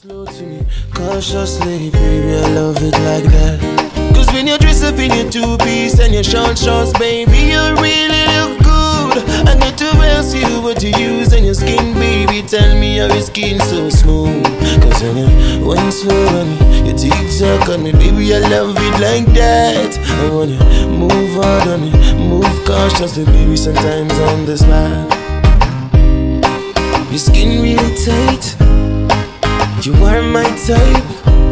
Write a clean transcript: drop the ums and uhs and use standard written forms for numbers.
slow to me, cautiously, baby, I love it like that. Cause when you dress up in your two-piece and your short shorts, baby, you really look good. I got to ask you what you use on your skin, baby. Tell me how your skin so smooth. Cause when you went slow on me, your TikTok on me, baby, I love it like that. I wanna move hard on me, move cautiously, baby, sometimes on the spot. Your skin really tight, you are my type.